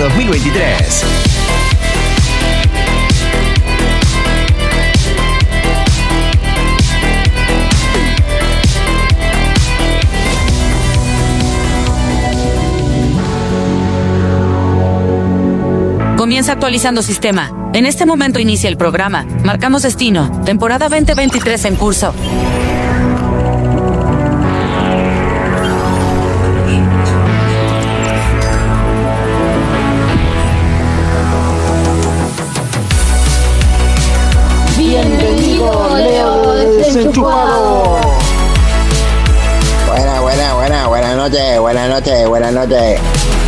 2023. Comienza actualizando sistema. En este momento inicia el programa. Marcamos destino. Temporada 2023 en curso. Bienvenido, Leo Desenchufado. Buenas noches.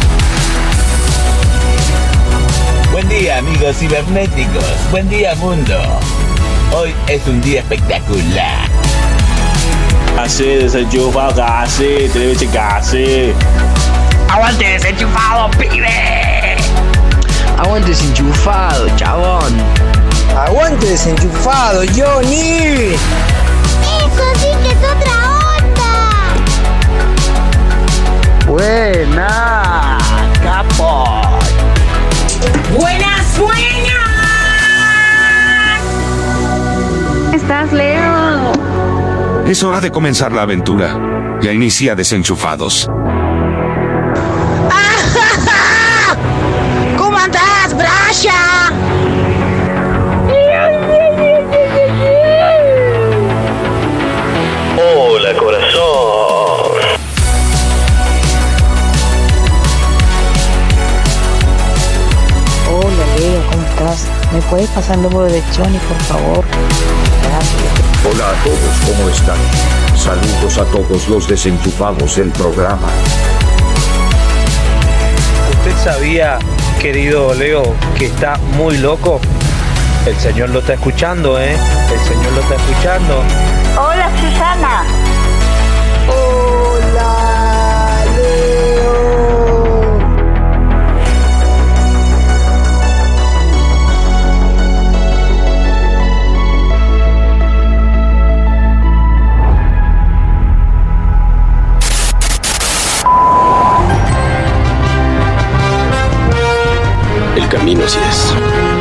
Buen día, amigos cibernéticos. Buen día, mundo. Hoy es un día espectacular. Así, desenchufado, casi, television, casi. ¡Aguante desenchufado, pibe! ¡Aguante desenchufado, chabón! ¡Aguante desenchufado, Johnny! ¡Eso sí que es otra onda! ¡Buena, capo! ¡Buenas! ¿Estás, Leo? Es hora de comenzar la aventura. Ya inicia Desenchufados. ¿Cómo andás, Brasha? Hola, corazón. Hola, Leo, ¿cómo estás? ¿Me puedes pasar el número de Johnny, por favor? Gracias. Hola a todos, ¿cómo están? Saludos a todos los desenchufados del programa. ¿Usted sabía, querido Leo, que está muy loco? El señor lo está escuchando, ¿eh? El señor lo está escuchando. Hola, Susana. Hola, Leo. El camino sí es.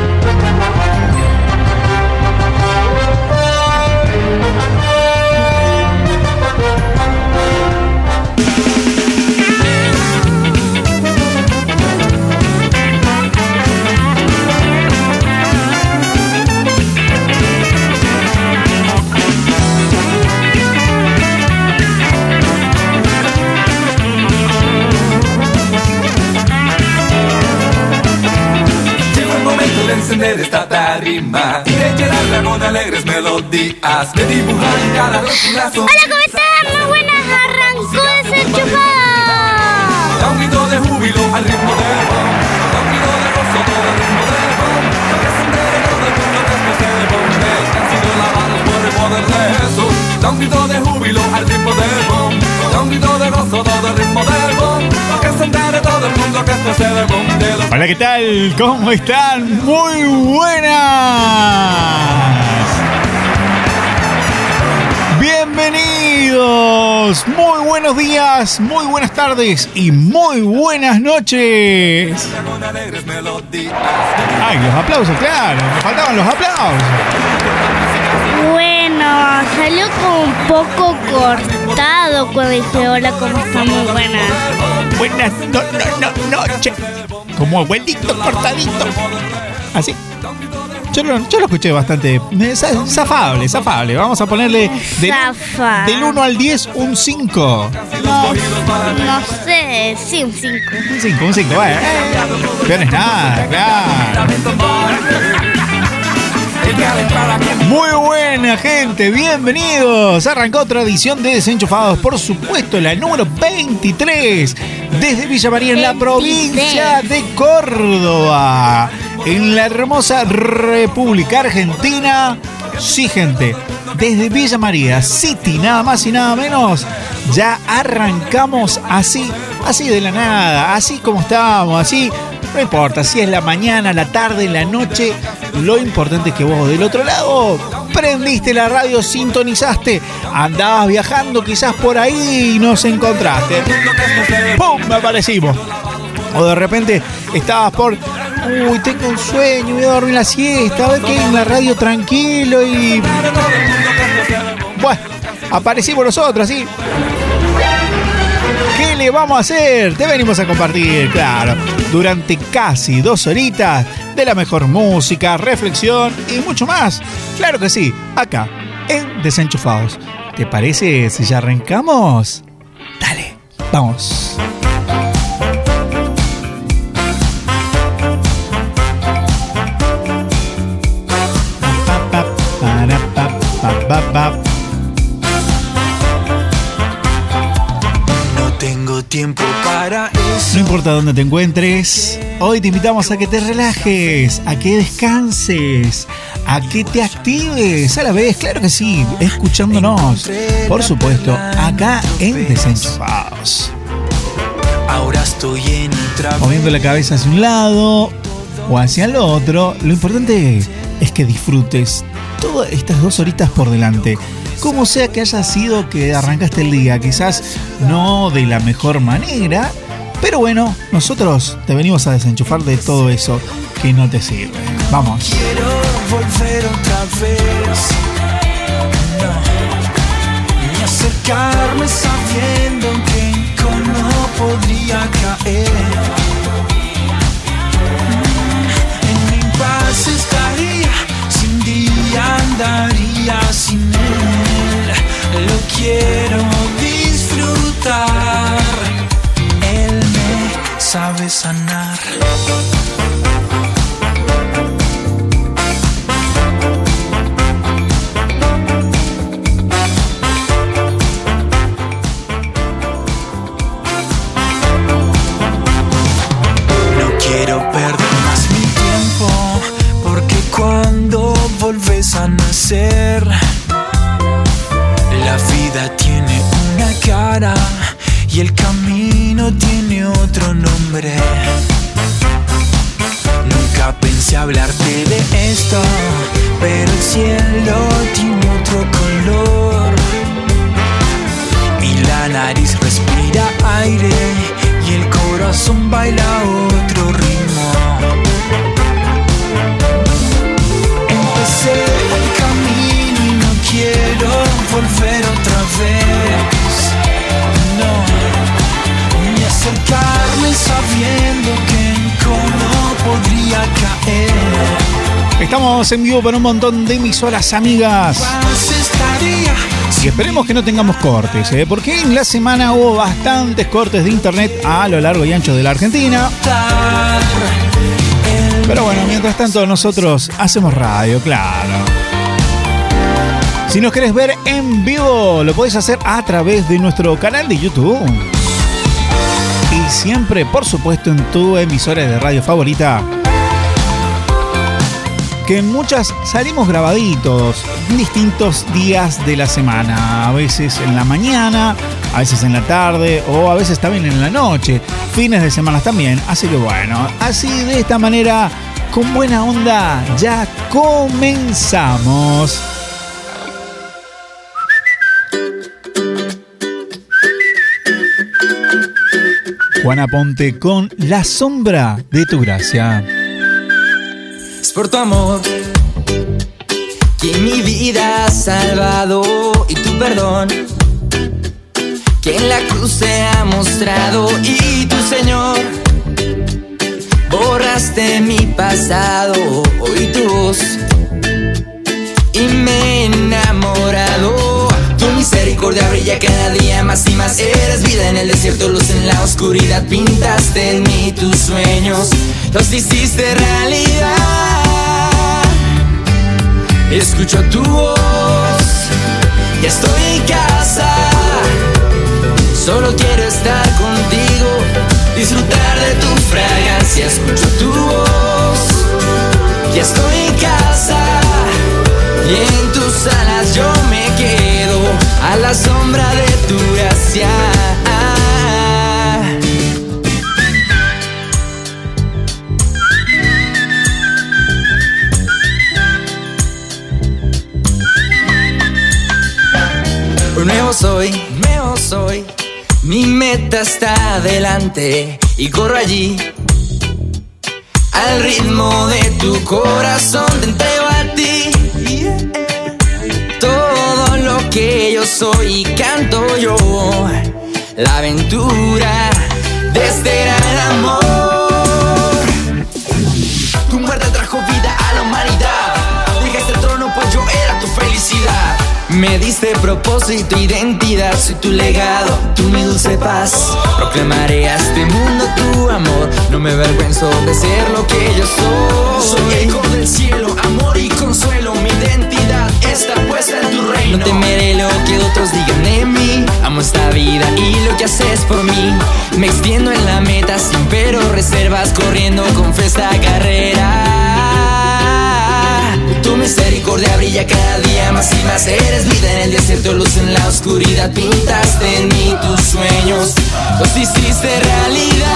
Encender esta tarima y de llenarla con alegres melodías, de dibujar en cada rostro. Hola, ¿cómo están? Muy buenas, arrancó Desenchufado. Da un grito de júbilo al ritmo del bomb, da un grito de gozo todo el ritmo del bomb, para que se entere todo el mundo que estos de bombes que han sido lavados por el poder de Jesús. Da un grito de júbilo al ritmo del bomb, da un grito de gozo todo el ritmo del bomb, para que se entere todo el mundo que esto es el bomb de los... Hola, ¿qué tal? ¿Cómo están? Muy buenas. Bienvenidos. Muy buenos días, muy buenas tardes y muy buenas noches. Ay, los aplausos, claro. Me faltaban los aplausos. Bueno, salió como un poco cortado cuando dije hola, ¿cómo están? Muy buenas. Buenas noches. Como abuelito cortadito. ¿Así? Yo lo escuché bastante zafable. Vamos a ponerle del 1 al 10 un 5. No sé, sí, un 5. Un 5, bueno. Pero no es nada, claro. Muy buena, gente, bienvenidos. Arrancó otra edición de Desenchufados, por supuesto, la número 23, desde Villa María, en la provincia de Córdoba, en la hermosa República Argentina. Sí, gente, desde Villa María City, nada más y nada menos. Ya arrancamos así de la nada, así como estábamos, así. No importa si es la mañana, la tarde, la noche. Lo importante es que vos del otro lado prendiste la radio, sintonizaste, andabas viajando quizás por ahí y nos encontraste. ¡Pum! Me aparecimos. O de repente estabas por... Uy, tengo un sueño, voy a dormir la siesta, a ver qué hay en la radio tranquilo y... Bueno, aparecimos nosotros, ¿sí? ¿Qué le vamos a hacer? Te venimos a compartir, claro, durante casi 2 horitas de la mejor música, reflexión y mucho más. Claro que sí, acá, en Desenchufados. ¿Te parece si ya arrancamos? Dale, vamos. No tengo tiempo para eso. No importa dónde te encuentres, hoy te invitamos a que te relajes, a que descanses, a que te actives a la vez, claro que sí, escuchándonos, por supuesto, acá en Desenchufados. Ahora estoy en otra vez. Moviendo la cabeza hacia un lado o hacia el otro, lo importante es que disfrutes todas estas 2 horitas por delante. Como sea que haya sido que arrancaste el día, quizás no de la mejor manera, pero bueno, nosotros te venimos a desenchufar de todo eso que no te sirve. Vamos. Quiero volver otra vez. No. Y acercarme sabiendo que no podría caer. En mi paz estaría, sin día andaría sin él. Lo quiero disfrutar. Él me sabe sanar. No quiero perder más mi tiempo, porque cuando volves a nacer, la vida tiene una cara y el camino tiene otro nombre. Nunca pensé hablarte de esto, pero el cielo tiene otro color. Y la nariz respira aire y el corazón baila otro ritmo. Empecé el camino y no quiero volver otra vez. No, ni acercarme sabiendo que no podría caer. Estamos en vivo para un montón de emisoras amigas. Y esperemos que no tengamos cortes, porque en la semana hubo bastantes cortes de internet a lo largo y ancho de la Argentina. Pero bueno, mientras tanto nosotros hacemos radio, claro. Si nos querés ver en vivo, lo podés hacer a través de nuestro canal de YouTube. Y siempre, por supuesto, en tu emisora de radio favorita. Que en muchas salimos grabaditos en distintos días de la semana. A veces en la mañana, a veces en la tarde o a veces también en la noche. Fines de semana también. Así que bueno, así de esta manera, con buena onda, ya comenzamos. Juana Ponte con La Sombra de Tu Gracia. Es por tu amor que mi vida has salvado y tu perdón que en la cruz se ha mostrado, y tu Señor borraste mi pasado, oí tu voz y me he enamorado. Tu misericordia brilla cada día más y más. Eres vida en el desierto, luz en la oscuridad. Pintaste en mí tus sueños, los hiciste realidad. Escucho tu voz, ya estoy en casa. Solo quiero estar contigo, disfrutar de tu fragancia. Escucho tu voz, ya estoy en casa. Y en tus alas yo me quedo, a la sombra de tu gracia. Nuevo soy, mi meta está adelante y corro allí. Al ritmo de tu corazón te entrego a ti todo lo que yo soy y canto yo. La aventura de este gran amor. Tu muerte trajo vida a la humanidad. Dejaste el trono pues yo era tu felicidad. Me diste propósito, identidad, soy tu legado, tú mi dulce paz. Proclamaré a este mundo tu amor, no me avergüenzo de ser lo que yo soy. Soy hijo del cielo, amor y consuelo, mi identidad está puesta en tu reino. No temeré lo que otros digan de mí, amo esta vida y lo que haces por mí. Me extiendo en la meta sin pero reservas, corriendo con fe esta carrera. Tu misericordia brilla cada día más y más. Eres vida en el desierto, luz en la oscuridad. Pintaste en mí tus sueños, los hiciste realidad.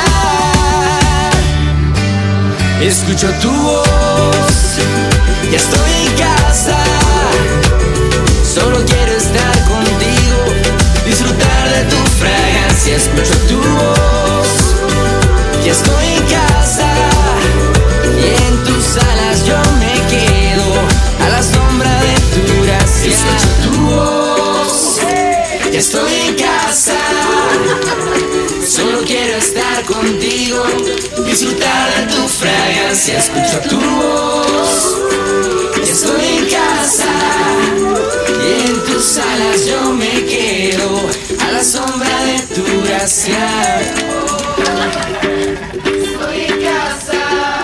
Escucho tu voz, ya estoy en casa. Solo quiero estar contigo, disfrutar de tu fragancia. Escucho tu voz, ya estoy en casa. Y en tus alas yo me quedo, a la sombra de tu gracia. Escucho tu voz, ya estoy en casa. Solo quiero estar contigo, disfrutar de tu fragancia. Escucho tu voz, ya estoy en casa. Y en tus alas yo me quedo, a la sombra de tu gracia. Estoy en casa.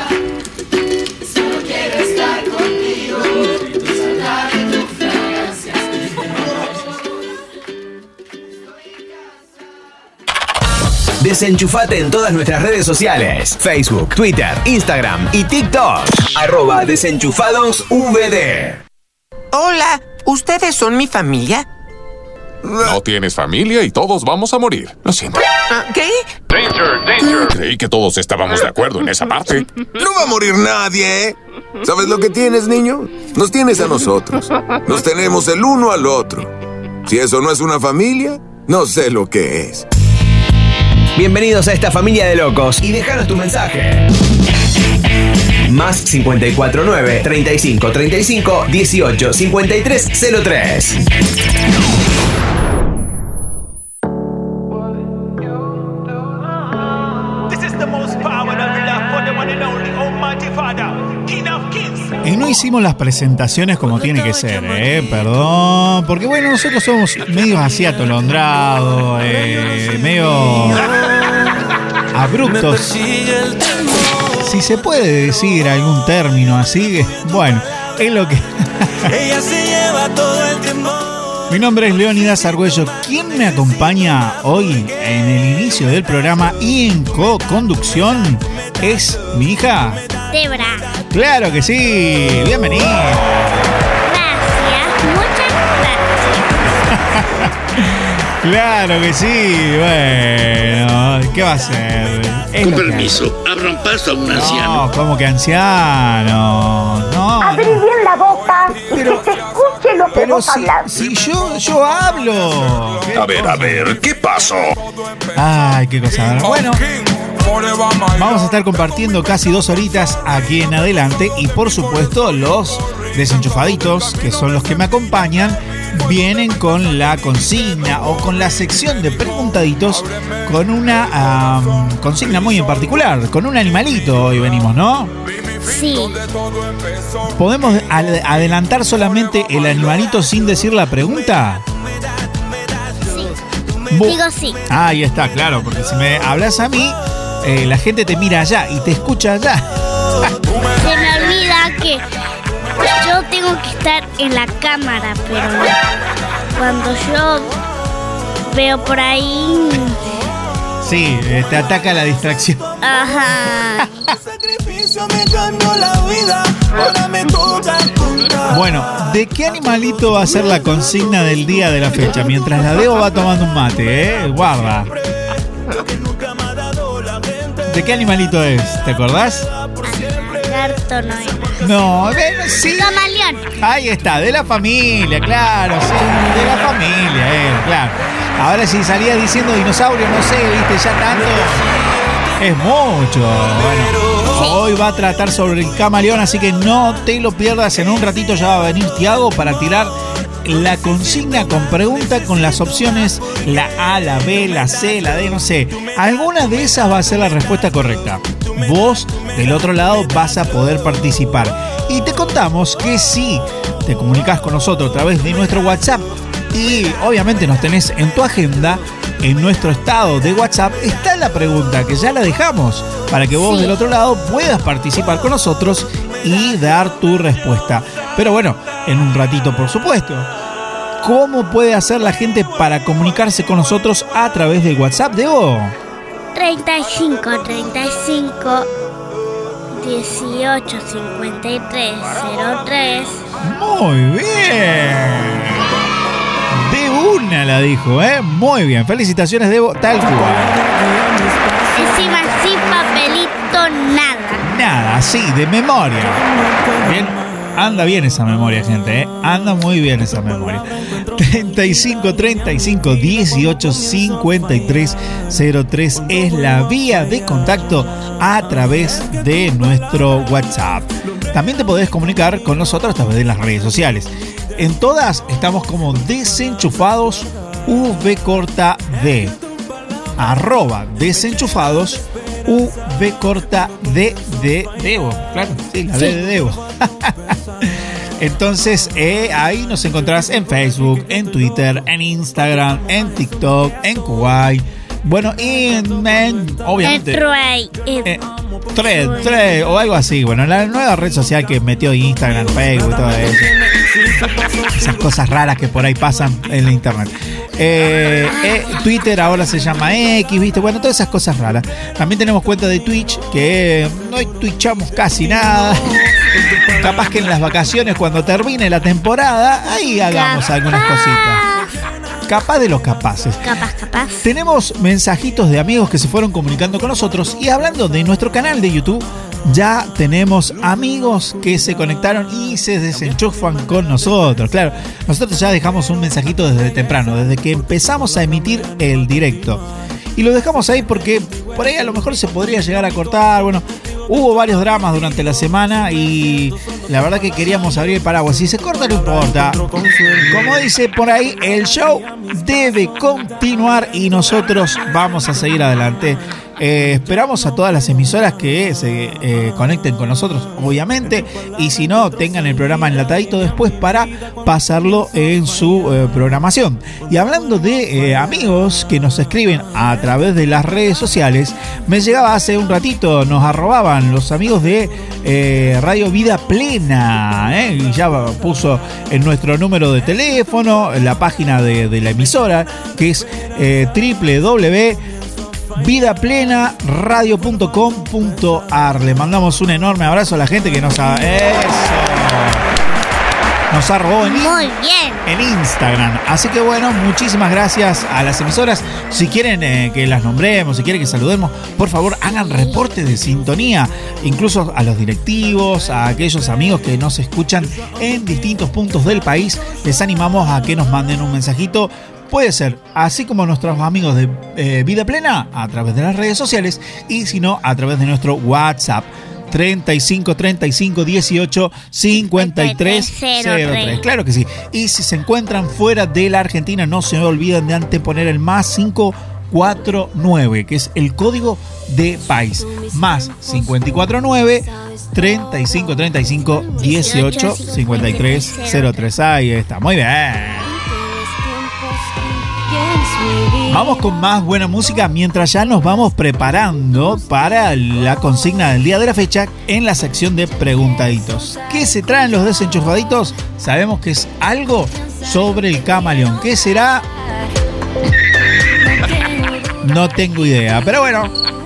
Desenchufate en todas nuestras redes sociales: Facebook, Twitter, Instagram y TikTok. @desenchufadosvd. Hola, ¿ustedes son mi familia? No tienes familia y todos vamos a morir. Lo siento. ¿Qué? Danger. Creí que todos estábamos de acuerdo en esa parte. No va a morir nadie, ¿eh? ¿Sabes lo que tienes, niño? Nos tienes a nosotros. Nos tenemos el uno al otro. Si eso no es una familia, no sé lo que es. Bienvenidos a esta familia de locos y déjanos tu mensaje. Más 549 35 35 18 53 03. Y no hicimos las presentaciones como tiene que ser, perdón. Porque bueno, nosotros somos medio así atolondrados, medio abruptos. Si se puede decir algún término así, bueno, es lo que... Ella se lleva todo el tiempo. Mi nombre es Leónidas Argüello. ¿Quién me acompaña hoy en el inicio del programa y en co-conducción? Es mi hija Debra. Claro que sí, bienvenida. Gracias, muchas gracias. Claro que sí, bueno, ¿qué va a ser? Con permiso, abran paso a un anciano. No, ¿cómo que anciano? No. Abrí bien la boca y que se escuche lo que vos hablas. Si yo hablo. A ver, ¿qué pasó? Ay, qué cosa. Bueno, vamos a estar compartiendo casi 2 horitas aquí en adelante y por supuesto los desenchufaditos, que son los que me acompañan, vienen con la consigna o con la sección de preguntaditos con una consigna muy en particular, con un animalito hoy venimos, ¿no? Sí. ¿Podemos adelantar solamente el animalito sin decir la pregunta? Sí. Digo sí. Ahí está, claro, porque si me hablas a mí, la gente te mira allá y te escucha allá. Se me olvida que yo tengo que estar en la cámara, pero cuando yo veo por ahí... Sí, te ataca la distracción. Ajá. Bueno, ¿de qué animalito va a ser la consigna del día de la fecha? Mientras la Debo va tomando un mate, guarda. ¿De qué animalito es? ¿Te acordás? Lagarto no era. No, sí. Camaleón. Ahí está, de la familia, claro, sí, de la familia, claro. Ahora si salías diciendo dinosaurio, no sé, viste, ya tanto. Es mucho. Bueno, hoy va a tratar sobre el camaleón, así que no te lo pierdas. En un ratito ya va a venir Tiago para tirar la consigna con pregunta con las opciones la A, la B, la C, la D, no sé. Alguna de esas va a ser la respuesta correcta. Vos del otro lado vas a poder participar. Y te contamos que si te comunicas con nosotros a través de nuestro WhatsApp y obviamente nos tenés en tu agenda, en nuestro estado de WhatsApp está la pregunta que ya la dejamos para que vos del otro lado puedas participar con nosotros y dar tu respuesta. Pero bueno, en un ratito por supuesto. ¿Cómo puede hacer la gente para comunicarse con nosotros a través del WhatsApp, Debo? 35 18 53 03. Muy bien. De una la dijo, ¿eh? Muy bien. Felicitaciones, Debo. Tal cual. Encima sin papelito, nada. Nada, sí, de memoria. Bien. Anda bien esa memoria, gente, ¿eh? Anda muy bien esa memoria. 35 35 18 53 03 es la vía de contacto a través de nuestro WhatsApp. También te podés comunicar con nosotros a través de las redes sociales. En todas estamos como Desenchufados @, @desenchufados @, de Debo. Claro, sí, la D de Debo. Entonces, ahí nos encontrás en Facebook, en Twitter, en Instagram, en TikTok, en Kuwait. Bueno, y obviamente Thread o algo así. Bueno, la nueva red social que metió Instagram, Facebook y todo eso. Esas cosas raras que por ahí pasan en la internet. Twitter ahora se llama X, ¿viste? Bueno, todas esas cosas raras. También tenemos cuenta de Twitch, que no twitchamos casi nada. Capaz que en las vacaciones, cuando termine la temporada, ahí hagamos algunas cositas. Capaz de los capaces. Capaz. Tenemos mensajitos de amigos que se fueron comunicando con nosotros. Y hablando de nuestro canal de YouTube, ya tenemos amigos que se conectaron y se desenchufan con nosotros. Claro, nosotros ya dejamos un mensajito desde temprano, desde que empezamos a emitir el directo. Y lo dejamos ahí porque por ahí a lo mejor se podría llegar a cortar. Bueno, hubo varios dramas durante la semana y la verdad que queríamos abrir el paraguas. Si se corta no importa. Como dice por ahí, el show debe continuar y nosotros vamos a seguir adelante. Esperamos a todas las emisoras que se conecten con nosotros, obviamente, y si no, tengan el programa enlatadito después para pasarlo en su programación. Y hablando de amigos que nos escriben a través de las redes sociales, me llegaba hace un ratito, nos arrobaban los amigos de Radio Vida Plena, y ya puso en nuestro número de teléfono, la página de la emisora, que es www.vidaplenaradio.com.ar. Le mandamos un enorme abrazo a la gente que nos arrobó en Instagram. Así que bueno, muchísimas gracias a las emisoras. Si quieren que las nombremos, si quieren que saludemos, por favor hagan reporte de sintonía, incluso a los directivos, a aquellos amigos que nos escuchan en distintos puntos del país. Les animamos a que nos manden un mensajito. Puede ser, así como nuestros amigos de Vida Plena, a través de las redes sociales, y si no, a través de nuestro WhatsApp, 35 35 18 53 03. Claro que sí. Y si se encuentran fuera de la Argentina, no se olviden de anteponer el más 549, que es el código de país. Más 549 35 35 18 53 03. Ahí está, muy bien. Vamos con más buena música mientras ya nos vamos preparando para la consigna del día de la fecha en la sección de preguntaditos. ¿Qué se traen los desenchufaditos? Sabemos que es algo sobre el camaleón. ¿Qué será? No tengo idea, pero bueno,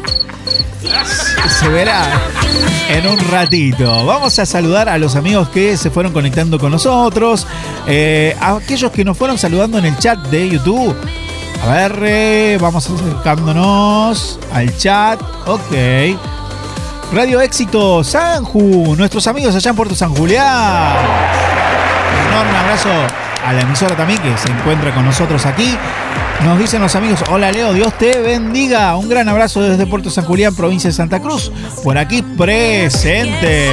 se verá en un ratito. Vamos a saludar a los amigos que se fueron conectando con nosotros, a aquellos que nos fueron saludando en el chat de YouTube. A ver, vamos acercándonos al chat. Ok. Radio Éxito Sanju, nuestros amigos allá en Puerto San Julián. Un enorme abrazo a la emisora también que se encuentra con nosotros aquí. Nos dicen los amigos, hola Leo, Dios te bendiga. Un gran abrazo desde Puerto San Julián, provincia de Santa Cruz. Por aquí presente.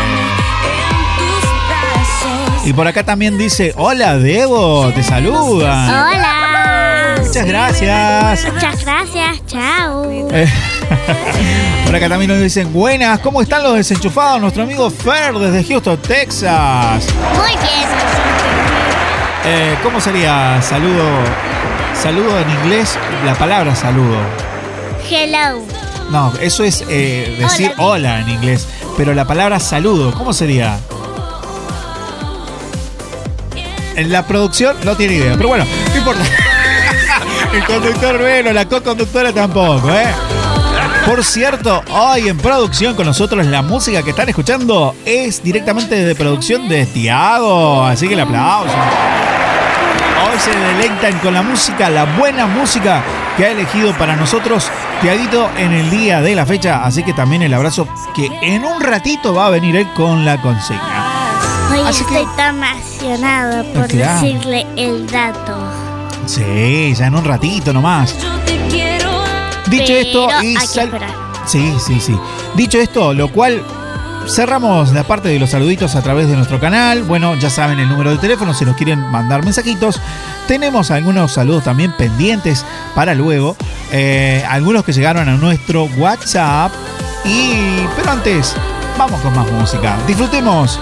Y por acá también dice, hola Debo, te saluda. Hola. Muchas gracias. Muchas gracias, chao. Por acá también nos dicen, buenas, ¿cómo están los desenchufados? Nuestro amigo Fer desde Houston, Texas. Muy bien. ¿Cómo sería saludo? Saludo en inglés, la palabra saludo. Hello. No, eso es decir hola en inglés. Pero la palabra saludo, ¿cómo sería? En la producción no tiene idea, pero bueno, no importa. El conductor bueno, la co-conductora tampoco, ¿eh? Por cierto, hoy en producción con nosotros la música que están escuchando es directamente de producción de Tiago, así que el aplauso. Hoy se deleitan con la música, la buena música que ha elegido para nosotros Tiaguito en el día de la fecha. Así que también el abrazo que en un ratito va a venir él con la consigna. Hoy estoy tan emocionado por decirle el dato. Sí, ya en un ratito nomás. Dicho esto, y sí. Dicho esto, lo cual cerramos la parte de los saluditos a través de nuestro canal. Bueno, ya saben el número de teléfono si nos quieren mandar mensajitos. Tenemos algunos saludos también pendientes para luego. Algunos que llegaron a nuestro WhatsApp. Pero antes, vamos con más música. Disfrutemos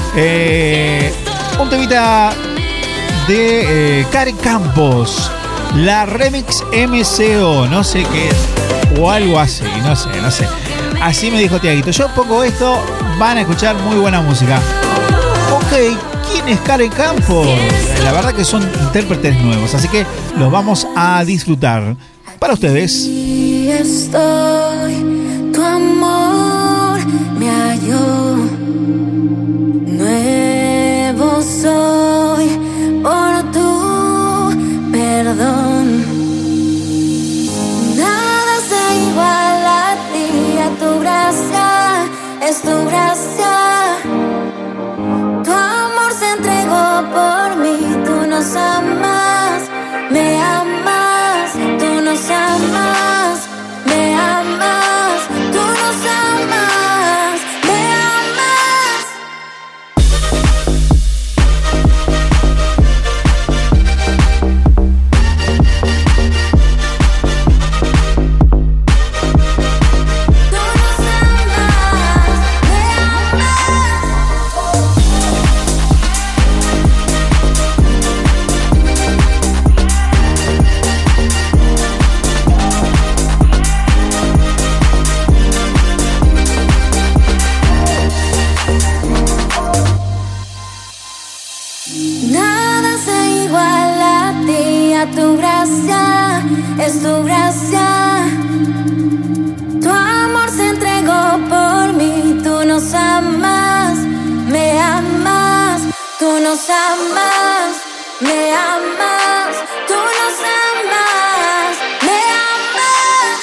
un temita de Karen Campos. La remix MCO, no sé qué es. O algo así, no sé. Así me dijo Tiaguito. Yo pongo esto, van a escuchar muy buena música. Ok, ¿quién es Karen Campos? La verdad que son intérpretes nuevos, así que los vamos a disfrutar. Para ustedes. Y estoy, tu amor me halló. Nuevo soy por tu perdón. Nada se iguala a ti, a tu gracia, es tu gracia. Tu amor se entregó por mí, tú nos amas, me amas, tú nos amas, me amas, tú nos amas, me amas. Nada se iguala a ti, a tu gracia, es tu gracia. Tu amor se entregó por mí, tú nos amas, me amas, tú nos amas, me amas, tú nos amas, me amas.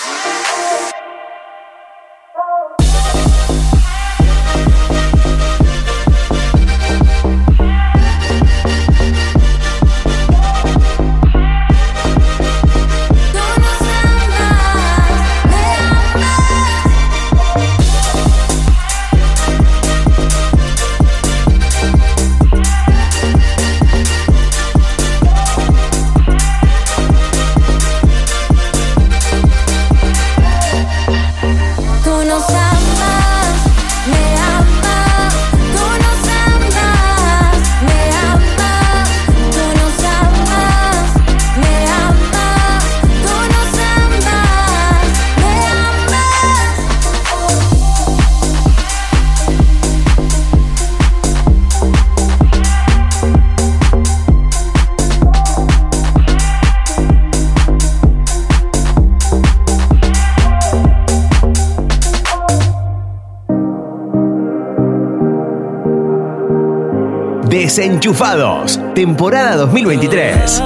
Desenchufados, temporada 2023.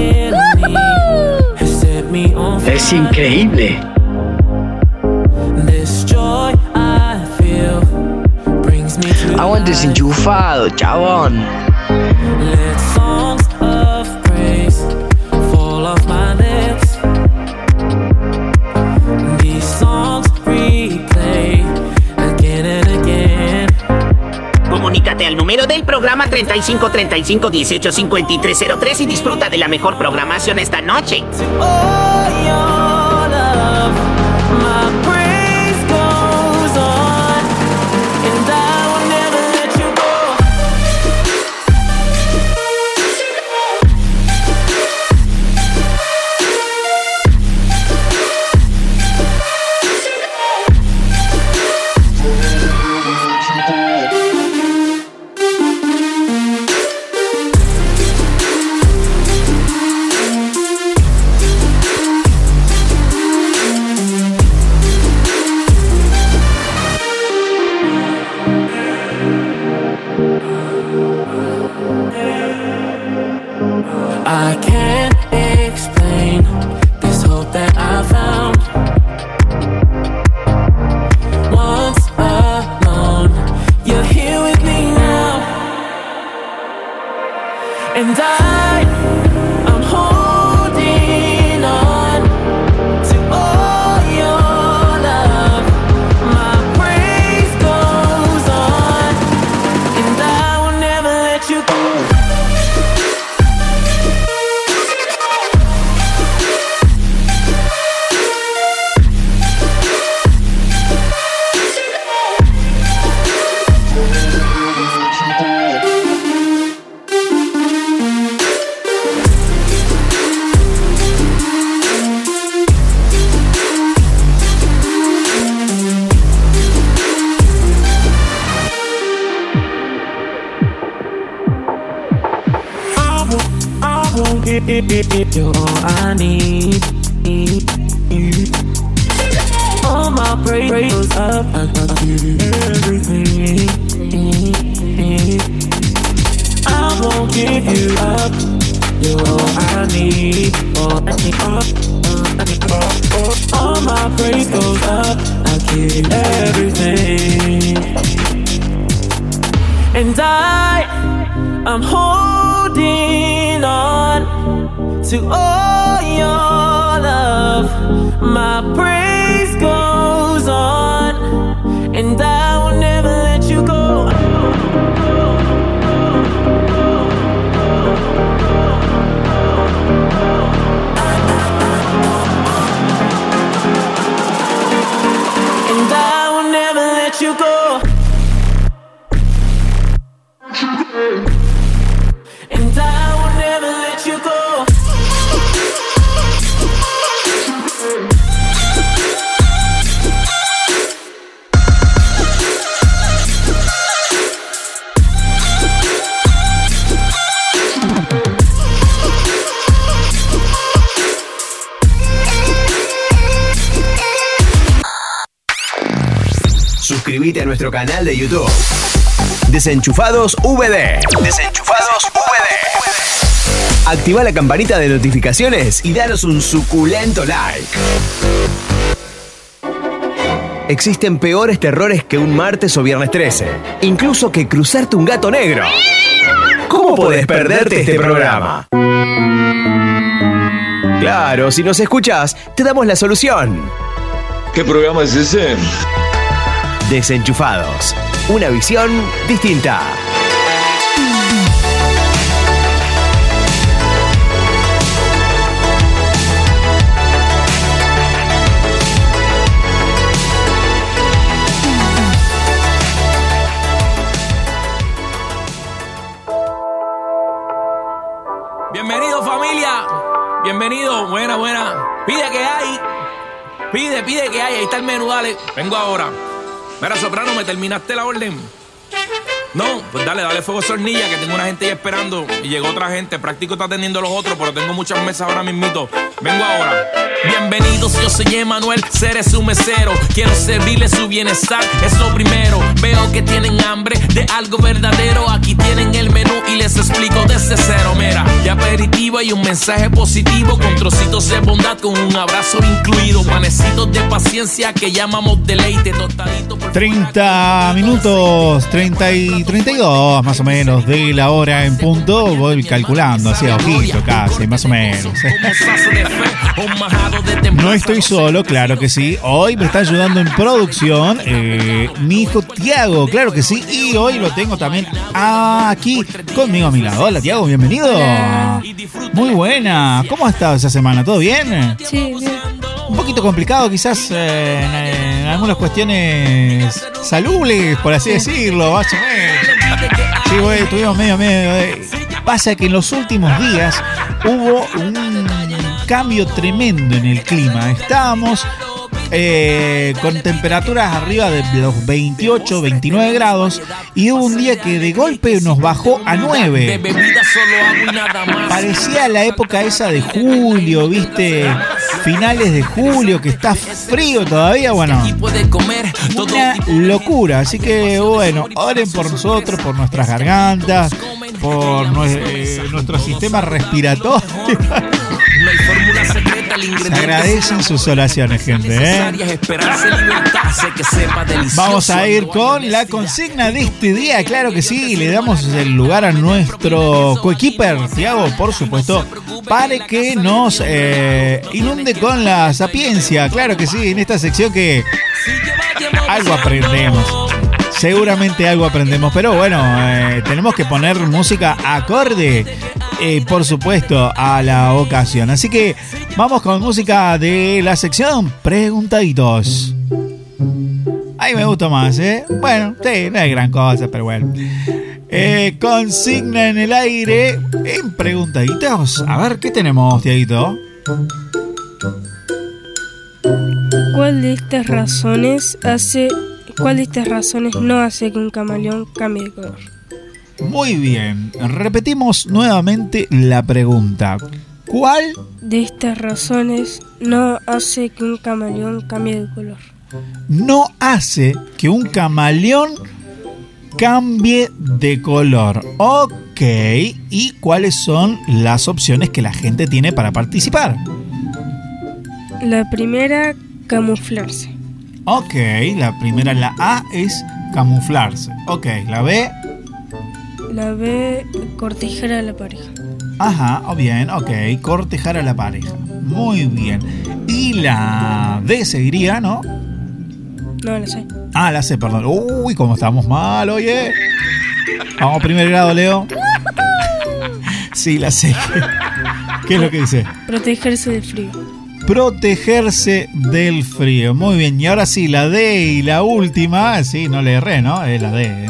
Es increíble. Aguante desenchufado, chabón. Let songs of praise fall off my lips. Comunícate al número del programa 3535-185303 y disfruta de la mejor programación esta noche. I can't explain this hope that I found. Once alone, you're here with me now, and I'm holding on to all your love. My praise goes on, and I will never let you go. You're all I need. All my praise up, I give you everything. I won't give you up. You're all I need. All my praise goes up, I give you everything. And I'm holding on to all your love. My praise goes on, and I will never let you go. And I will never let you go. And I will never let you go. Suscríbete a nuestro canal de YouTube. Desenchufados VD. Desenchufados VD. Activa la campanita de notificaciones y danos un suculento like. Existen peores terrores que un martes o viernes 13. Incluso que cruzarte un gato negro. ¿Cómo podés perderte este programa? Claro, si nos escuchás, te damos la solución. ¿Qué programa es ese? Desenchufados. Una visión distinta. Bienvenido, familia. Bienvenido. Buena. Pide que hay. Pide que hay. Ahí está el menú, dale. Vengo ahora. Mira, soprano, ¿me terminaste la orden? No, pues dale fuego sornilla, que tengo una gente ahí esperando. Y llegó otra gente. Práctico está atendiendo a los otros, pero tengo muchas mesas ahora mismito. Vengo ahora. Bienvenidos, yo soy Emanuel, seré su mesero. Quiero servirles su bienestar, es lo primero. Veo que tienen hambre de algo verdadero. Aquí tienen el menú y les explico desde cero. Mira, de aperitivo y un mensaje positivo, con trocitos de bondad, con un abrazo incluido. Panecitos de paciencia que llamamos deleite, tostadito. 30 minutos, 30 y 32 más o menos de la hora en punto. Voy calculando así a ojito casi, más o menos. No estoy solo, claro que sí. Hoy me está ayudando en producción mi hijo Tiago, claro que sí. Y hoy lo tengo también aquí conmigo a mi lado. Hola Tiago, bienvenido. Hola. Muy buena. ¿Cómo ha estado esa semana? ¿Todo bien? Sí, bien. Un poquito complicado quizás en algunas cuestiones salubles, por así decirlo, más o menos. Sí, güey, estuvimos medio. Pasa que en los últimos días hubo un cambio tremendo en el clima. Estábamos con temperaturas arriba de los 28, 29 grados y hubo un día que de golpe nos bajó a 9. Parecía la época esa de julio, ¿viste? Finales de julio, que está frío todavía, bueno, una locura. Así que bueno, oren por nosotros, por nuestras gargantas, por nuestro sistema respiratorio. Se agradecen sus oraciones, gente, ¿eh? Vamos a ir con la consigna de este día, claro que sí. Le damos el lugar a nuestro coequiper, Tiago, por supuesto, para que nos inunde con la sapiencia, claro que sí, en esta sección que algo aprendemos. Seguramente algo aprendemos, pero bueno, tenemos que poner música acorde, por supuesto, a la ocasión. Así que vamos con música de la sección Preguntaditos. Ahí me gusta más, ¿eh? Bueno, sí, no hay gran cosa, pero bueno. Consigna en el aire en Preguntaditos. A ver, ¿qué tenemos, Tiaguito? ¿Cuál de estas razones no hace que un camaleón cambie de color? Muy bien. Repetimos nuevamente la pregunta. ¿Cuál de estas razones no hace que un camaleón cambie de color? No hace que un camaleón cambie de color. Ok. ¿Y cuáles son las opciones que la gente tiene para participar? La primera, camuflarse. Ok, la primera, la A, es camuflarse. Ok, la B. La B, cortejar a la pareja. Ajá, bien, ok, cortejar a la pareja. Muy bien. Y la D seguiría, ¿no? No, la C. Ah, la C, perdón. Uy, cómo estamos mal, oye. Vamos, primer grado, Leo. Sí, la C. ¿Qué es lo que dice? Protegerse del frío. Protegerse del frío. Muy bien. Y ahora sí, la D y la última. Sí, no le erré, ¿no? Es la D.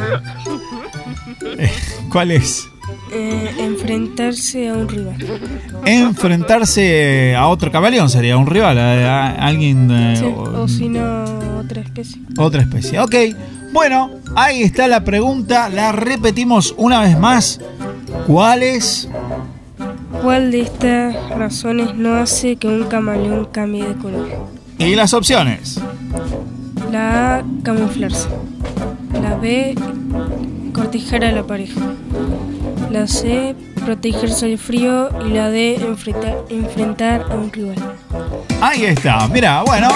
¿Cuál es? Enfrentarse a un rival. Enfrentarse a otro camaleón sería un rival. A alguien. Sí, o si no, otra especie. Otra especie. Ok. Bueno, ahí está la pregunta. La repetimos una vez más. ¿Cuál es? ¿Cuál de estas razones no hace que un camaleón cambie de color? ¿Y las opciones? La A, camuflarse. La B, cortejar a la pareja. La C, protegerse del frío. Y la D, enfrentar a un rival. Ahí está, mira, bueno.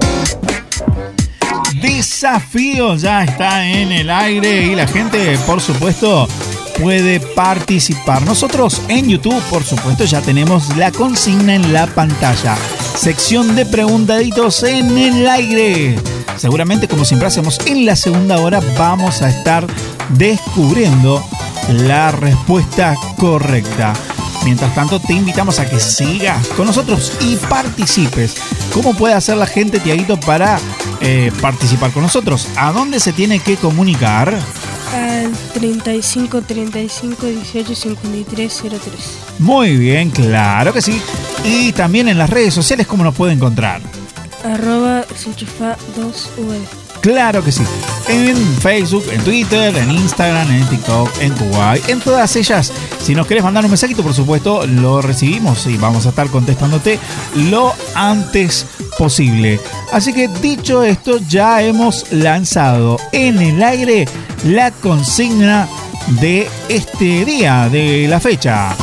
Desafío ya está en el aire y la gente, por supuesto, puede participar. Nosotros en YouTube, por supuesto, ya tenemos la consigna en la pantalla. Sección de preguntaditos en el aire. Seguramente, como siempre hacemos en la segunda hora, vamos a estar descubriendo la respuesta correcta. Mientras tanto, te invitamos a que sigas con nosotros y participes. ¿Cómo puede hacer la gente, Tiaguito, para participar con nosotros? ¿A dónde se tiene que comunicar? Al 35 35 18 53 03. Muy bien, claro que sí. Y también en las redes sociales, ¿cómo nos puede encontrar? @desenchufa2vd. Claro que sí. En Facebook, en Twitter, en Instagram, en TikTok, en Kuwait, en todas ellas. Si nos querés mandar un mensajito, por supuesto, lo recibimos y vamos a estar contestándote lo antes posible. Así que dicho esto, ya hemos lanzado en el aire la consigna de este día, de la fecha.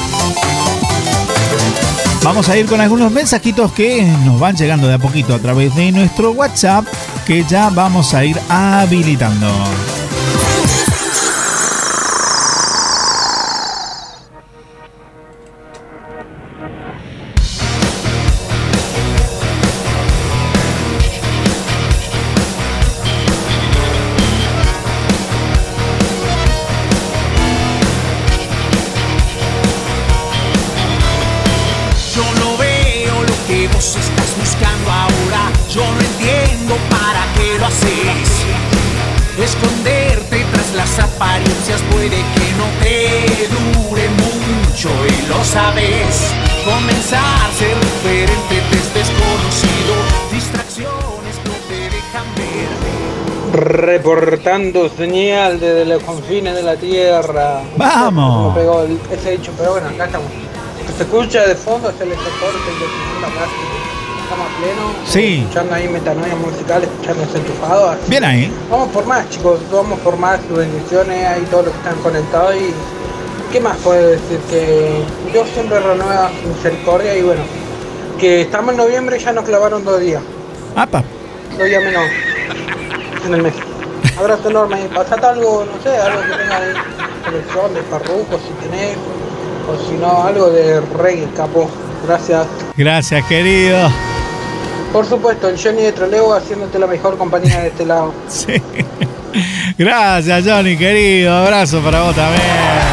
Vamos a ir con algunos mensajitos que nos van llegando de a poquito a través de nuestro WhatsApp, que ya vamos a ir habilitando. sabes comenzar, ser diferente, te desconocido, distracciones no te dejan ver. Reportando señal desde los confines de la tierra. ¡Vamos! Me pegó ese dicho, pero bueno, acá estamos. Lo que se escucha de fondo es el sector de la casa. Estamos a pleno. Sí. Escuchando ahí metanoia musical, escuchando Desenchufado. Así. Bien ahí. Vamos por más, chicos. Vamos por más. Sus bendiciones ahí, todos los que están conectados. Y ¿qué más puedo decir? Que Dios siempre renueva su misericordia. Y bueno, que estamos en noviembre y ya nos clavaron 2 días. ¡Apa! 2 días menos en el mes. Abrazo enorme. Pasate algo, no sé, algo que tenga ahí, selección de Farruko, si tenés, o si no, algo de reggae, capo. Gracias. Gracias, querido. Por supuesto, el Johnny de Troleo haciéndote la mejor compañía de este lado. Sí. Gracias, Johnny, querido. Abrazo para vos también.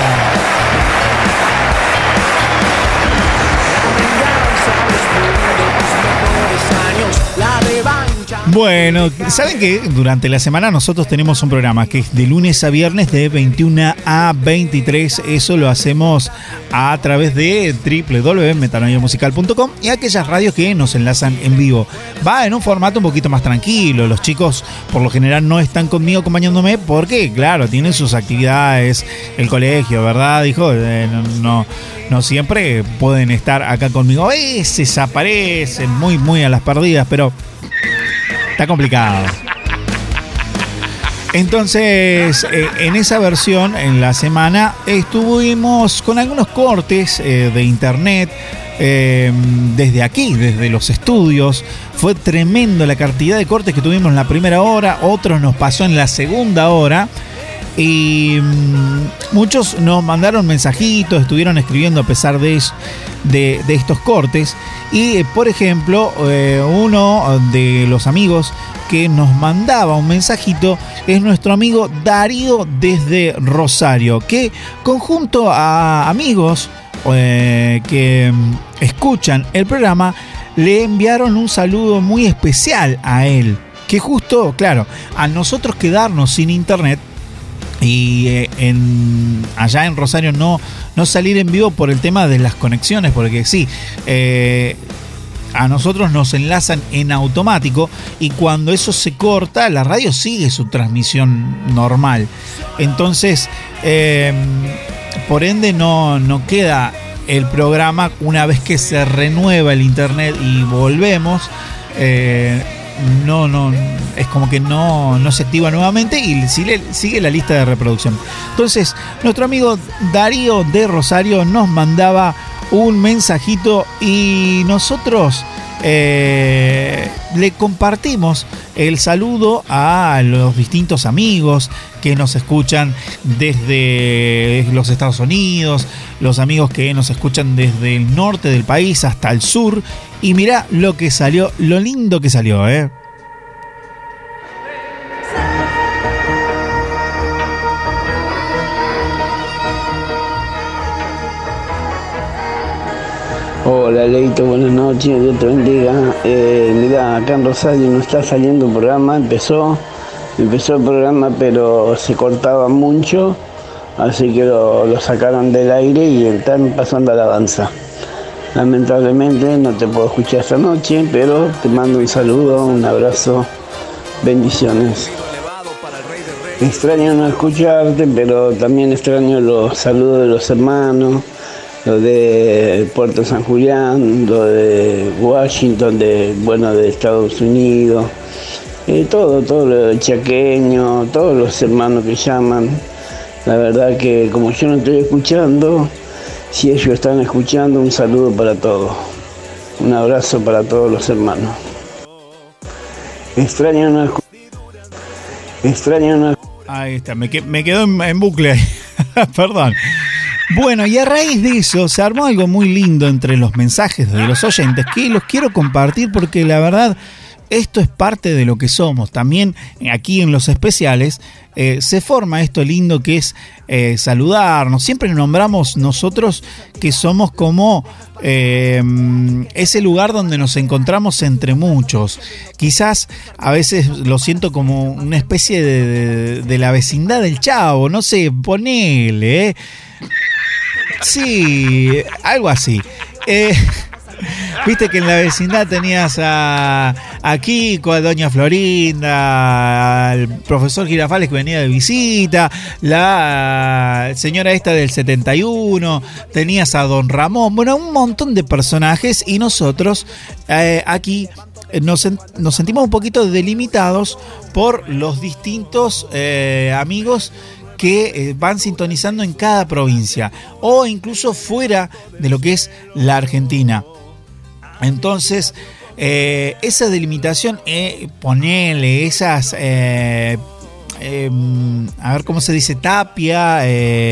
Bueno, ¿saben que durante la semana nosotros tenemos un programa que es de lunes a viernes de 21 a 23? Eso lo hacemos a través de www.metanoiamusical.com y aquellas radios que nos enlazan en vivo. Va en un formato un poquito más tranquilo. Los chicos por lo general no están conmigo acompañándome porque, claro, tienen sus actividades, el colegio, ¿verdad, hijo? No siempre pueden estar acá conmigo. A veces aparecen muy a las perdidas, pero está complicado. Entonces, en esa versión, en la semana, estuvimos con algunos cortes de internet desde aquí, desde los estudios. Fue tremendo la cantidad de cortes que tuvimos en la primera hora, otros nos pasó en la segunda hora. Y muchos nos mandaron mensajitos, estuvieron escribiendo a pesar de estos cortes. Y, por ejemplo, uno de los amigos que nos mandaba un mensajito es nuestro amigo Darío desde Rosario, que conjunto a amigos que escuchan el programa le enviaron un saludo muy especial a él. Que justo, claro, a nosotros quedarnos sin internet y allá en Rosario no salir en vivo por el tema de las conexiones, porque sí, a nosotros nos enlazan en automático y cuando eso se corta, la radio sigue su transmisión normal. Entonces, por ende no queda el programa una vez que se renueva el internet y volvemos. Es como que no se activa nuevamente y sigue la lista de reproducción. Entonces, nuestro amigo Darío de Rosario nos mandaba un mensajito y nosotros le compartimos el saludo a los distintos amigos que nos escuchan desde los Estados Unidos, los amigos que nos escuchan desde el norte del país hasta el sur. Y mirá lo que salió, lo lindo que salió, Hola Leito, buenas noches, Dios te bendiga. Mirá, acá en Rosario no está saliendo el programa, empezó el programa pero se cortaba mucho, así que lo sacaron del aire y están pasando alabanza. Lamentablemente no te puedo escuchar esta noche, pero te mando un saludo, un abrazo, bendiciones. Extraño no escucharte, pero también extraño los saludos de los hermanos, lo de Puerto San Julián, lo de Washington, de Estados Unidos, todo lo de chaqueño, todos los hermanos que llaman. La verdad que como yo no estoy escuchando, si ellos están escuchando, un saludo para todos. Un abrazo para todos los hermanos. Extraño no escuchar. Ahí está, me quedo en bucle ahí. Perdón. Bueno, y a raíz de eso se armó algo muy lindo entre los mensajes de los oyentes que los quiero compartir porque la verdad esto es parte de lo que somos. También aquí en los especiales se forma esto lindo que es saludarnos. Siempre nombramos nosotros que somos como ese lugar donde nos encontramos entre muchos. Quizás a veces lo siento como una especie de la vecindad del Chavo, no sé, ponele, Sí, algo así. Viste que en la vecindad tenías a Kiko, a Doña Florinda, al profesor Girafales que venía de visita, la señora esta del 71, tenías a Don Ramón, bueno, un montón de personajes, y nosotros aquí nos sentimos un poquito delimitados por los distintos amigos que van sintonizando en cada provincia o incluso fuera de lo que es la Argentina. Entonces, esa delimitación, ponele esas, a ver cómo se dice, tapia,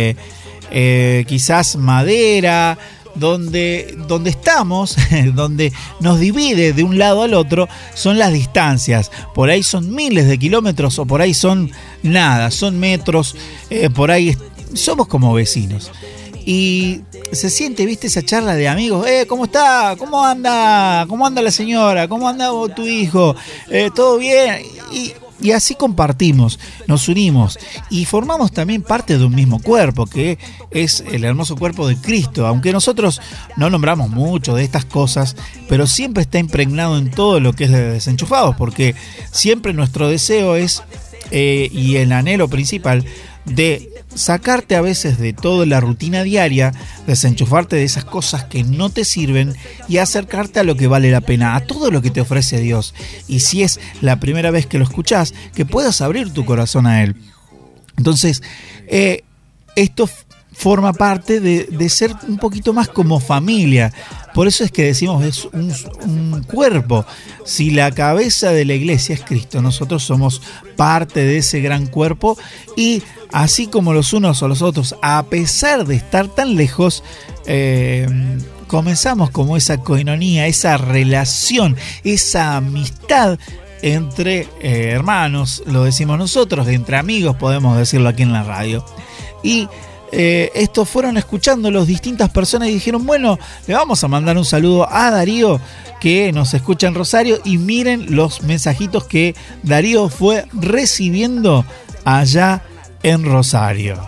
quizás madera, donde estamos, donde nos divide de un lado al otro, son las distancias. Por ahí son miles de kilómetros o por ahí son nada, son metros, por ahí somos como vecinos. Y se siente, viste, esa charla de amigos. ¿Cómo está? ¿Cómo anda? ¿Cómo anda la señora? ¿Cómo anda tu hijo? ¿Todo bien? Y así compartimos, nos unimos y formamos también parte de un mismo cuerpo, que es el hermoso cuerpo de Cristo. Aunque nosotros no nombramos mucho de estas cosas, pero siempre está impregnado en todo lo que es de Desenchufados, porque siempre nuestro deseo es, y el anhelo principal, de sacarte a veces de toda la rutina diaria, desenchufarte de esas cosas que no te sirven y acercarte a lo que vale la pena, a todo lo que te ofrece Dios. Y si es la primera vez que lo escuchás, que puedas abrir tu corazón a Él. Entonces, esto forma parte de ser un poquito más como familia. Por eso es que decimos, es un cuerpo. Si la cabeza de la iglesia es Cristo, nosotros somos parte de ese gran cuerpo, y así como los unos o los otros, a pesar de estar tan lejos, comenzamos como esa coinonía, esa relación, esa amistad entre hermanos, lo decimos nosotros, entre amigos podemos decirlo aquí en la radio. Y estos fueron escuchando las distintas personas y dijeron, bueno, le vamos a mandar un saludo a Darío, que nos escucha en Rosario, y miren los mensajitos que Darío fue recibiendo allá en Rosario.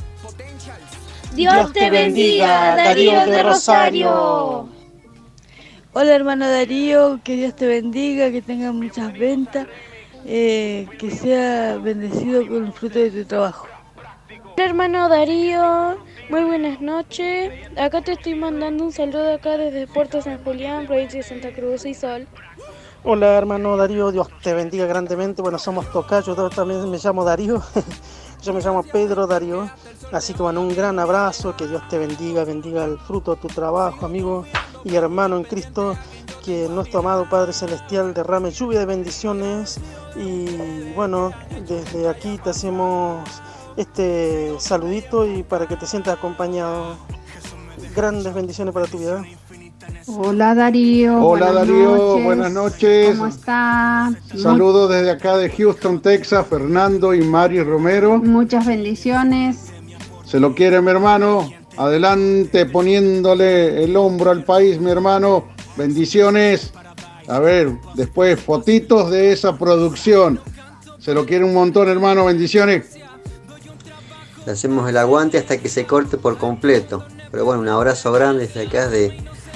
Dios te bendiga, Darío de Rosario. Hola hermano Darío, que Dios te bendiga, que tengas muchas ventas, que sea bendecido con el fruto de tu trabajo. Hola hermano Darío, muy buenas noches. Acá te estoy mandando un saludo acá desde Puerto San Julián, provincia de Santa Cruz y Sol. Hola hermano Darío, Dios te bendiga grandemente. Bueno, somos tocayos, yo también me llamo Darío. Yo me llamo Pedro Darío. Así que bueno, un gran abrazo, que Dios te bendiga, bendiga el fruto de tu trabajo, amigo y hermano en Cristo. Que nuestro amado Padre Celestial derrame lluvia de bendiciones. Y bueno, desde aquí te hacemos este saludito y para que te sientas acompañado. Grandes bendiciones para tu vida. Hola Darío. Hola Darío, buenas noches. ¿Cómo está? Saludos desde acá de Houston, Texas, Fernando y Mari Romero. Muchas bendiciones. Se lo quiere mi hermano. Adelante poniéndole el hombro al país, mi hermano. Bendiciones. A ver, después fotitos de esa producción. Se lo quiere un montón, hermano. Bendiciones. Le hacemos el aguante hasta que se corte por completo. Pero bueno, un abrazo grande desde acá de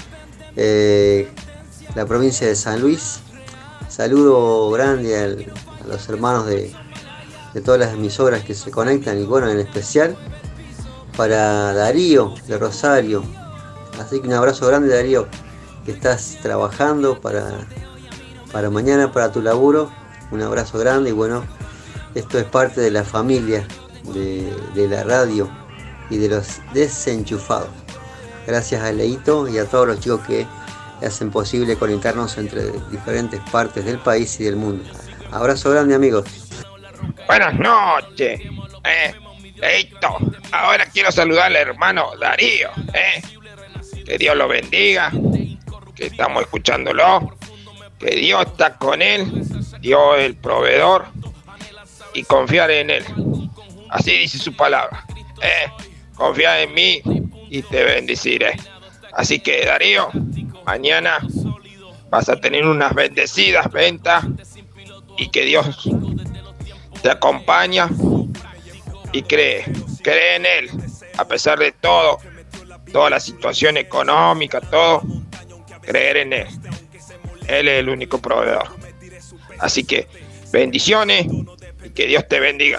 la provincia de San Luis. Saludo grande a los hermanos de todas las emisoras que se conectan, y bueno, en especial para Darío de Rosario. Así que un abrazo grande, Darío, que estás trabajando para mañana, para tu laburo. Un abrazo grande, y bueno, esto es parte de la familia de la radio y de los desenchufados. Gracias a Leito y a todos los chicos que hacen posible conectarnos entre diferentes partes del país y del mundo. Abrazo grande, amigos. Buenas noches. Leito, ahora quiero saludar al hermano Darío. Que Dios lo bendiga, que estamos escuchándolo, que Dios está con él, Dios es el proveedor, y confiar en él. Así dice su palabra. Confía en mí y te bendeciré. Así que Darío, mañana vas a tener unas bendecidas ventas, y que Dios te acompaña, y cree en él a pesar de todo, toda la situación económica, todo, creer en Él. Él es el único proveedor. Así que bendiciones y que Dios te bendiga.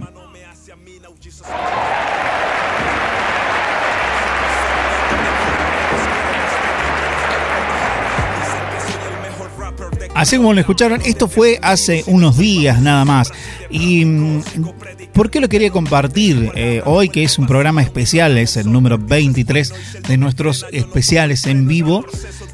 Así como lo escucharon, esto fue hace unos días nada más. ¿Y por qué lo quería compartir hoy, que es un programa especial? Es el número 23 de nuestros especiales en vivo.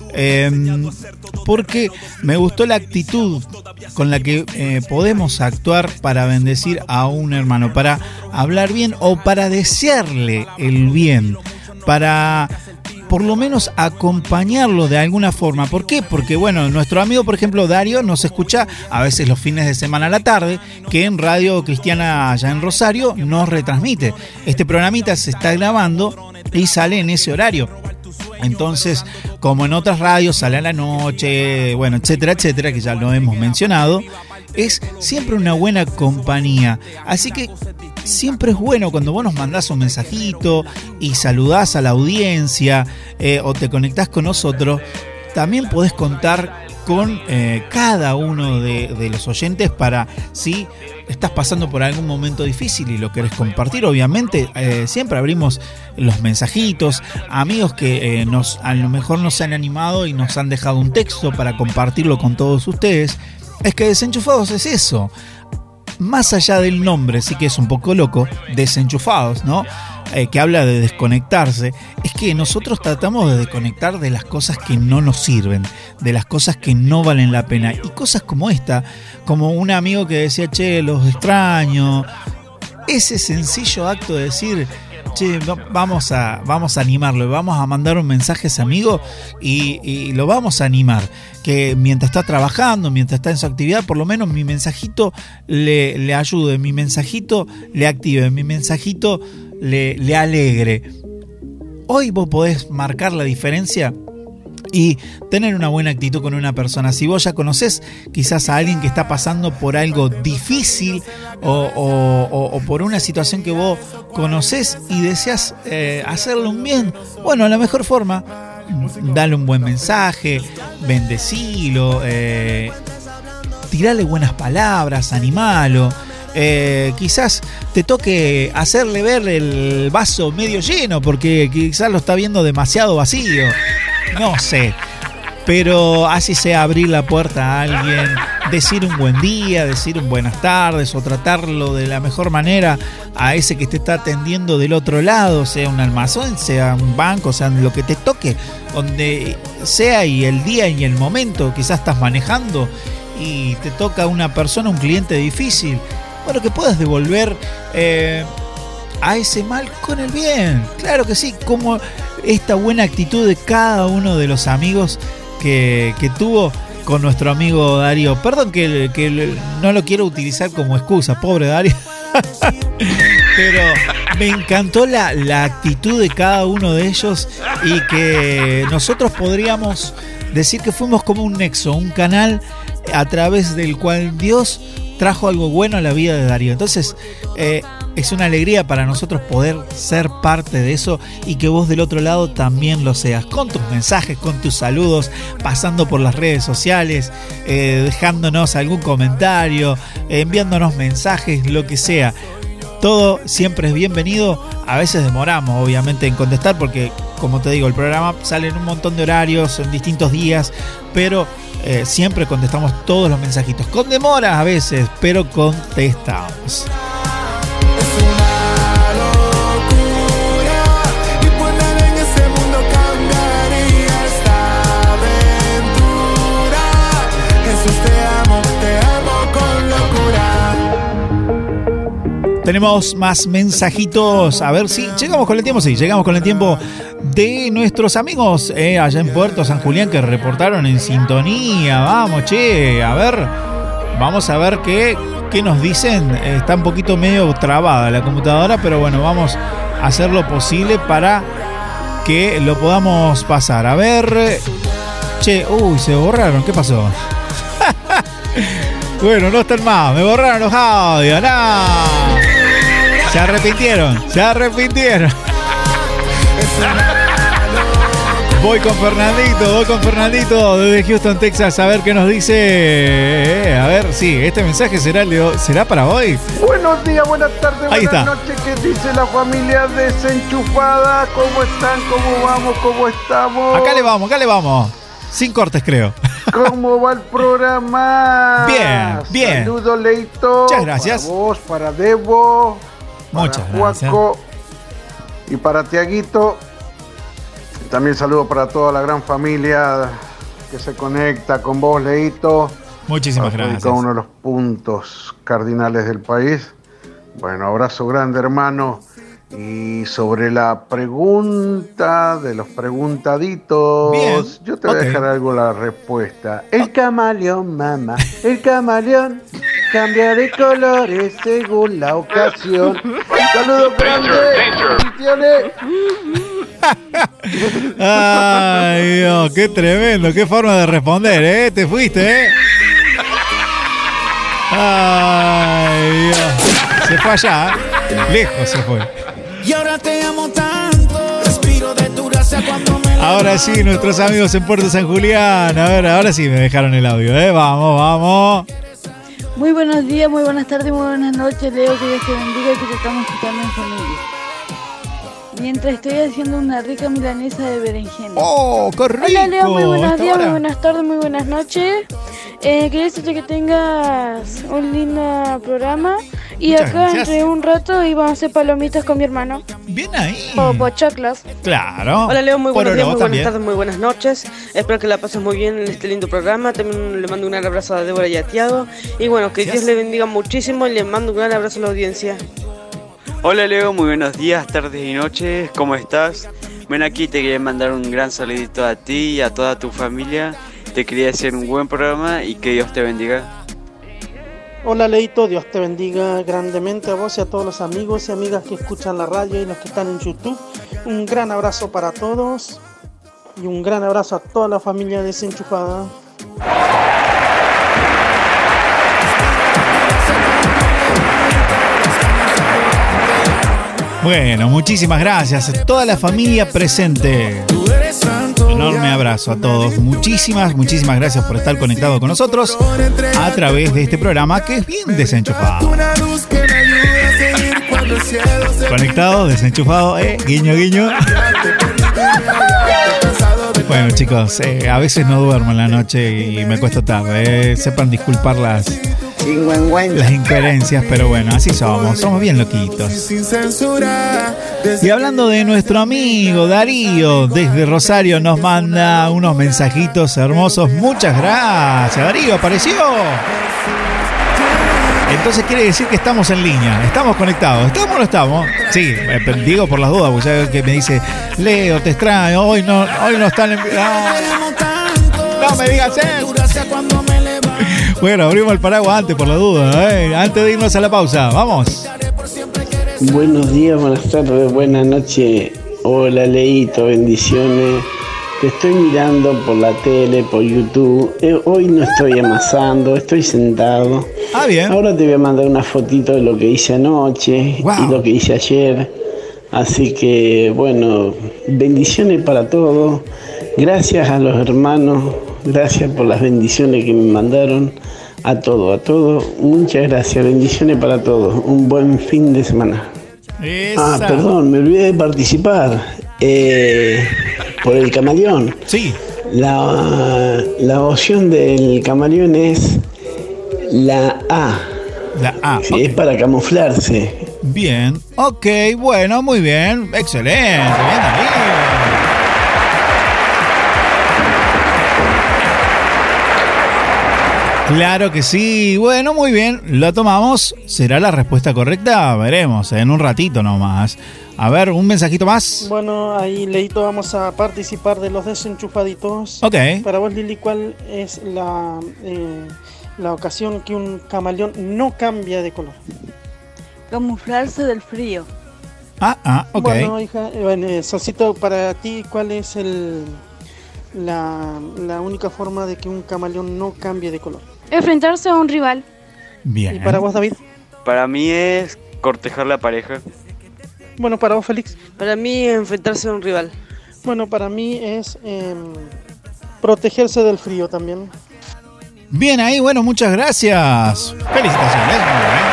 Porque me gustó la actitud con la que podemos actuar para bendecir a un hermano, para hablar bien o para desearle el bien, para por lo menos acompañarlo de alguna forma. ¿Por qué? Porque bueno, nuestro amigo, por ejemplo, Dario, nos escucha a veces los fines de semana a la tarde, que en Radio Cristiana allá en Rosario nos retransmite. Este programita se está grabando y sale en ese horario. Entonces, como en otras radios, sale a la noche, bueno, etcétera, etcétera, que ya lo hemos mencionado, es siempre una buena compañía. Así que siempre es bueno cuando vos nos mandás un mensajito y saludás a la audiencia o te conectás con nosotros, también podés contar con cada uno de los oyentes para si estás pasando por algún momento difícil y lo querés compartir. Obviamente siempre abrimos los mensajitos, amigos que a lo mejor nos han animado y nos han dejado un texto para compartirlo con todos ustedes. Es que Desenchufados es eso, más allá del nombre, sí que es un poco loco, Desenchufados, ¿no? Que habla de desconectarse, es que nosotros tratamos de desconectar de las cosas que no nos sirven, de las cosas que no valen la pena, y cosas como esta, como un amigo que decía, che, los extraño, ese sencillo acto de decir, che, vamos a animarlo, vamos a mandar un mensaje a ese amigo y lo vamos a animar, que mientras está trabajando, mientras está en su actividad, por lo menos mi mensajito le ayude, mi mensajito le active, mi mensajito le alegre. Hoy vos podés marcar la diferencia y tener una buena actitud con una persona. Si vos ya conocés quizás a alguien que está pasando por algo difícil o por una situación que vos conocés y deseas hacerle un bien, bueno, la mejor forma, dale un buen mensaje, bendecilo, tirale buenas palabras, animalo. Quizás te toque hacerle ver el vaso medio lleno porque quizás lo está viendo demasiado vacío, no sé, pero así sea abrir la puerta a alguien, decir un buen día, decir un buenas tardes o tratarlo de la mejor manera a ese que te está atendiendo del otro lado, sea un almacén, sea un banco, sea lo que te toque, donde sea y el día y el momento. Quizás estás manejando y te toca una persona, un cliente difícil. Bueno, que puedas devolver a ese mal con el bien. Claro que sí, como esta buena actitud de cada uno de los amigos que tuvo con nuestro amigo Darío. Perdón que no lo quiero utilizar como excusa, pobre Darío. Pero me encantó la actitud de cada uno de ellos y que nosotros podríamos decir que fuimos como un nexo, un canal a través del cual Dios trajo algo bueno a la vida de Darío. Entonces es una alegría para nosotros poder ser parte de eso y que vos del otro lado también lo seas, con tus mensajes, con tus saludos, pasando por las redes sociales, dejándonos algún comentario, enviándonos mensajes, lo que sea. Todo siempre es bienvenido. A veces demoramos obviamente en contestar porque, como te digo, el programa sale en un montón de horarios, en distintos días, pero siempre contestamos todos los mensajitos, con demoras a veces, pero contestamos. Tenemos más mensajitos. A ver si llegamos con el tiempo. Sí, llegamos con el tiempo de nuestros amigos allá en Puerto San Julián que reportaron en sintonía. Vamos, che, a ver. Vamos a ver qué nos dicen. Está un poquito medio trabada la computadora, pero bueno, vamos a hacer lo posible para que lo podamos pasar. A ver. Che, se borraron. ¿Qué pasó? Bueno, no están más. Me borraron los audios. ¡No! Se arrepintieron. Voy con Fernandito desde Houston, Texas, a ver qué nos dice. A ver, sí, este mensaje será para hoy. Buenos días, buenas tardes, Ahí buenas está. noches. ¿Qué dice la familia desenchufada? ¿Cómo están? ¿Cómo vamos? ¿Cómo estamos? Acá le vamos. Sin cortes, creo. ¿Cómo va el programa? Bien. Saludos, Leito. Muchas gracias. Para vos, para Debo, Muchas para gracias. Juaco y para Tiaguito. También saludo para toda la gran familia que se conecta con vos, Leito. Muchísimas gracias. Cada uno de los puntos cardinales del país. Bueno, abrazo grande, hermano. Y sobre la pregunta de los preguntaditos, Bien, yo te voy a dejar algo la respuesta. El camaleón, mamá, el camaleón cambia de colores según la ocasión. Saludos grandes, bendiciones. Ay, Dios, qué tremendo, qué forma de responder, ¿eh? Te fuiste, ¿eh? Ay, Dios. Se fue allá, ¿eh? Lejos se fue. Y ahora te amo tanto, respiro de tu gracia cuando me... Ahora sí, nuestros amigos en Puerto San Julián. A ver, ahora sí me dejaron el audio, ¿eh? Vamos. Muy buenos días, muy buenas tardes, muy buenas noches, Leo, que Dios te bendiga y que te estamos escuchando en familia. Mientras estoy haciendo una rica milanesa de berenjena. ¡Oh, qué rico! Hola Leo, muy buenos días, hora. muy buenas tardes, muy buenas noches. Quería decirte que tengas un lindo programa. Y Muchas acá gracias. entre un rato íbamos a hacer palomitas con mi hermano. Bien ahí. O pochoclos. Claro. Hola Leo, muy buenos días, muy buenas también. tardes, muy buenas noches. Espero que la pases muy bien en este lindo programa. También le mando un gran abrazo a Débora y a Tiago. Y bueno, que Dios le bendiga muchísimo y le mando un gran abrazo a la audiencia. Hola Leo, muy buenos días, tardes y noches, ¿cómo estás? Ven aquí, te quería mandar un gran saludito a ti y a toda tu familia. Te quería hacer un buen programa y que Dios te bendiga. Hola Leito, Dios te bendiga grandemente a vos y a todos los amigos y amigas que escuchan la radio y los que están en YouTube. Un gran abrazo para todos y un gran abrazo a toda la familia desenchufada. Bueno, muchísimas gracias a toda la familia presente. Enorme abrazo a todos. Muchísimas gracias por estar conectado con nosotros a través de este programa que es bien desenchufado. Conectado, desenchufado, guiño, guiño. Bueno chicos, a veces no duermo en la noche y me cuesta tarde. Sepan disculpar las incoherencias, pero bueno, así somos bien loquitos. Y hablando de nuestro amigo Darío, desde Rosario nos manda unos mensajitos hermosos. Muchas gracias, Darío, apareció. Entonces quiere decir que estamos en línea, estamos conectados. ¿Estamos o no estamos? Sí, digo por las dudas, porque ya que me dice, Leo, te extraño, hoy no están en... No me digas eso. Bueno, abrimos el paraguas antes por la duda, antes de irnos a la pausa. Vamos. Buenos días, buenas tardes, buenas noches. Hola, Leito, bendiciones. Te estoy mirando por la tele, por YouTube. Hoy no estoy amasando, estoy sentado. Ah, bien. Ahora te voy a mandar una fotito de lo que hice anoche y lo que hice ayer. Así que, bueno, bendiciones para todos. Gracias a los hermanos. Gracias por las bendiciones que me mandaron. A todo. Muchas gracias. Bendiciones para todos. Un buen fin de semana. Esa. Perdón, me olvidé de participar. Por el camaleón. Sí. La opción del camaleón es la A. La A. Sí, Okay. Es para camuflarse. Bien. Ok, bueno, muy bien. Excelente. Bien, Darío. Claro que sí. Bueno, muy bien. La tomamos. ¿Será la respuesta correcta? Veremos en un ratito nomás. A ver, un mensajito más. Bueno, ahí Leito, vamos a participar de los desenchufaditos. Ok. Para vos, Lili, ¿cuál es la ocasión que un camaleón no cambia de color? Camuflarse del frío. Ok. Bueno, hija, Solcito, para ti, ¿cuál es la única forma de que un camaleón no cambie de color? Enfrentarse a un rival. Bien. ¿Y para vos, David? Para mí es cortejar la pareja. Bueno, para vos, Félix. Para mí, enfrentarse a un rival. Bueno, para mí es protegerse del frío también. Bien ahí, bueno, muchas gracias. Felicitaciones. Muy bien.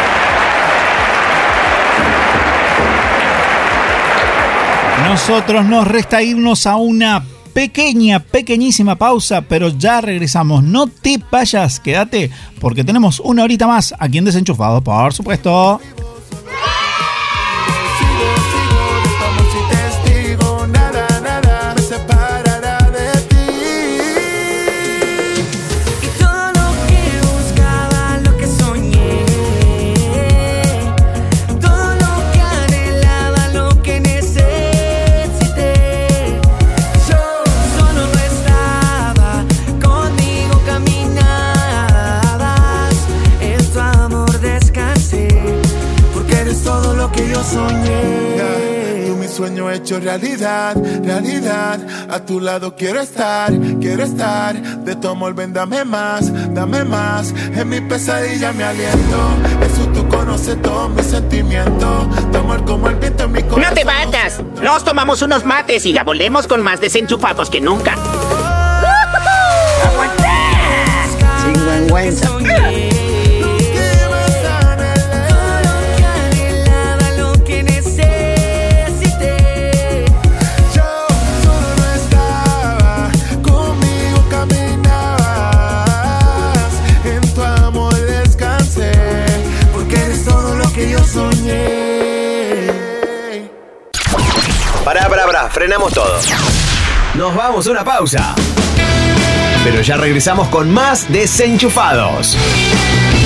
Nosotros nos resta irnos a una pequeñísima pausa, pero ya regresamos. No te vayas, quédate, porque tenemos una horita más aquí en Desenchufados, por supuesto. Tú mi sueño hecho realidad, realidad. A tu lado quiero estar. De tu amor ven, dame más. En mi pesadilla me aliento. Eso tú conoces todos mis sentimientos. Tu amor como el viento en mi corazón. ¡No te vayas! Nos tomamos unos mates y la volvemos con más desenchufados que nunca. ¡Aguanta! Sin vergüenza. Pará, frenamos todo. Nos vamos a una pausa. Pero ya regresamos con más Desenchufados.